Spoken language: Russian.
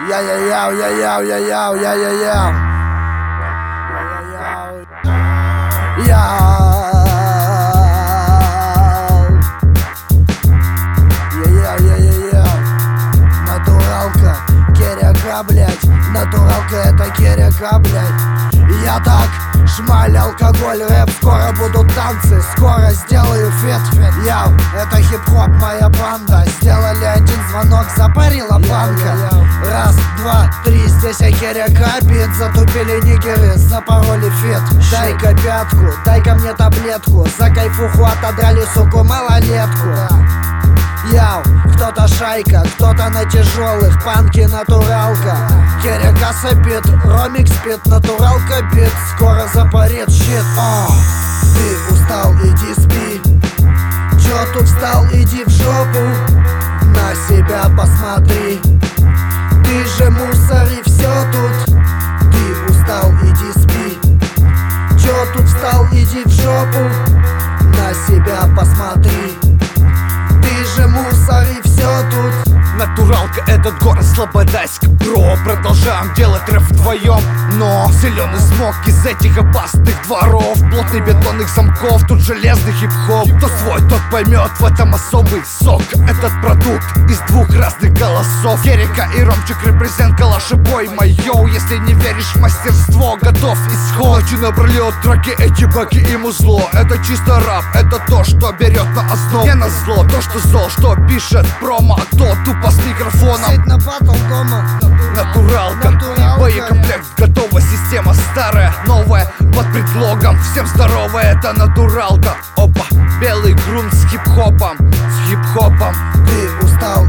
Натуралка, керека, блять. Натуралка, это керека, блять. Я так шмаль, алкоголь, рэп. Скоро будут танцы, скоро сделаю фет. Яу, это хип-хоп, моя банда. Сделали один звонок, запарила банка. Раз, два, три, здесь я керека бит. Затупили нигеры, запороли фет. Дай-ка пятку, дай-ка мне таблетку. За кайфуху отодрали, суку, малолетку. Яу, кто-то шайка, кто-то на тяжелых, панки, натуралка. Керека сопит, ромик спит, натуралка бит. Скоро запарит щит. Ты устал, иди спи. Чё тут встал, иди в жопу. На себя посмотри. Ты же мусор и всё тут. Ты устал, иди спи. Чё тут встал, иди в жопу. На себя посмотри. Ты же мусор и всё тут. Натуралка, этот город Слободайск, бро. Продолжаем делать рэп вдвоем, но зеленый смог из этих опасных дворов, плотный бетонных замков, тут железный хип-хоп. Кто свой, тот поймет, в этом особый сок. Этот продукт из двух разных голосов. Керека и Ромчик репрезент, калашебой майоу. Если не веришь в мастерство, готов исход. Ночью напролет треки, эти баки и музло. Это чисто рап, это то, что берет на основу. Не на зло, то, что зол, что пишет промо. Кто тупо с микрофоном. Сеть на батл дома. Натуралка, боекомплект готова, система старая, новая под предлогом. Всем здорово, это натуралка. Опа, белый грунт с хип-хопом, с хип-хопом. Ты устал,